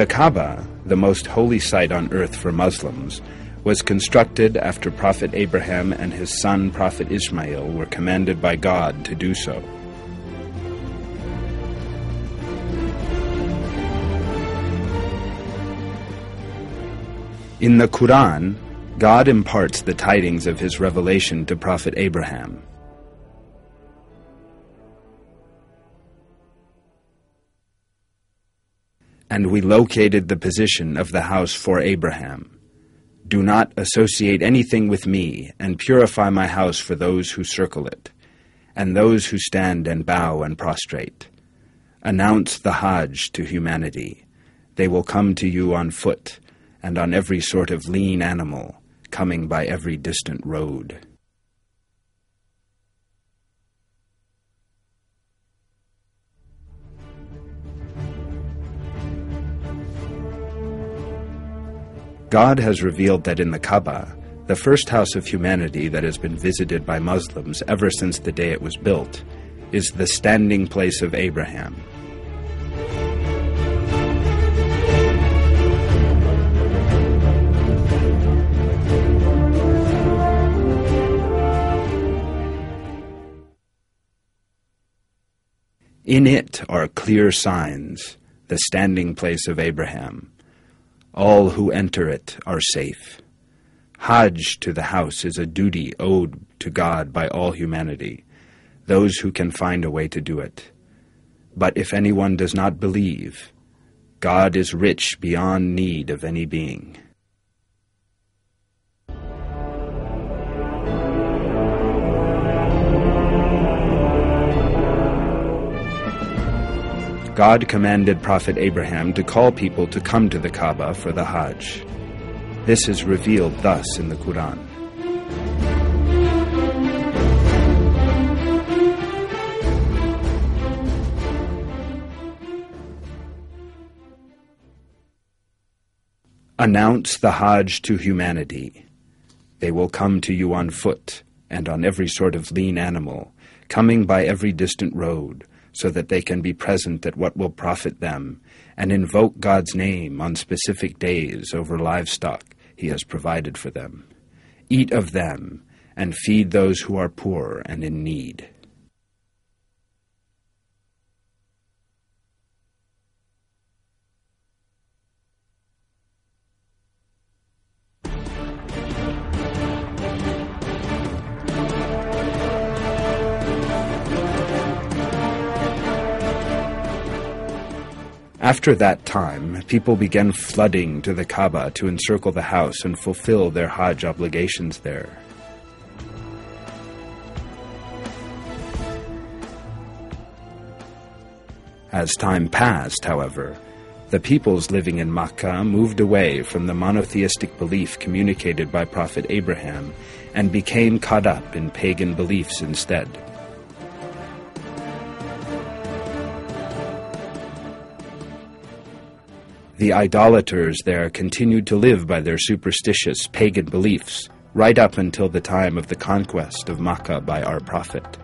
The Kaaba, the most holy site on earth for Muslims, was constructed after Prophet Abraham and his son Prophet Ismail were commanded by God to do so. In the Quran, God imparts the tidings of his revelation to Prophet Abraham. And we located the position of the house for Abraham. Do not associate anything with me, and purify my house for those who circle it, and those who stand and bow and prostrate. Announce the Hajj to humanity. They will come to you on foot, and on every sort of lean animal, coming by every distant road. God has revealed that in the Kaaba, the first house of humanity that has been visited by Muslims ever since the day it was built, is the standing place of Abraham. In it are clear signs, the standing place of Abraham. All who enter it are safe. Hajj to the house is a duty owed to God by all humanity, those who can find a way to do it. But if anyone does not believe, God is rich beyond need of any being. God commanded Prophet Abraham to call people to come to the Kaaba for the Hajj. This is revealed thus in the Quran. Announce the Hajj to humanity. They will come to you on foot and on every sort of lean animal, coming by every distant road, so that they can be present at what will profit them, and invoke God's name on specific days over livestock He has provided for them. Eat of them, and feed those who are poor and in need. After that time, people began flooding to the Kaaba to encircle the house and fulfill their Hajj obligations there. As time passed, however, the peoples living in Makkah moved away from the monotheistic belief communicated by Prophet Abraham and became caught up in pagan beliefs instead. The idolaters there continued to live by their superstitious pagan beliefs right up until the time of the conquest of Makkah by our Prophet.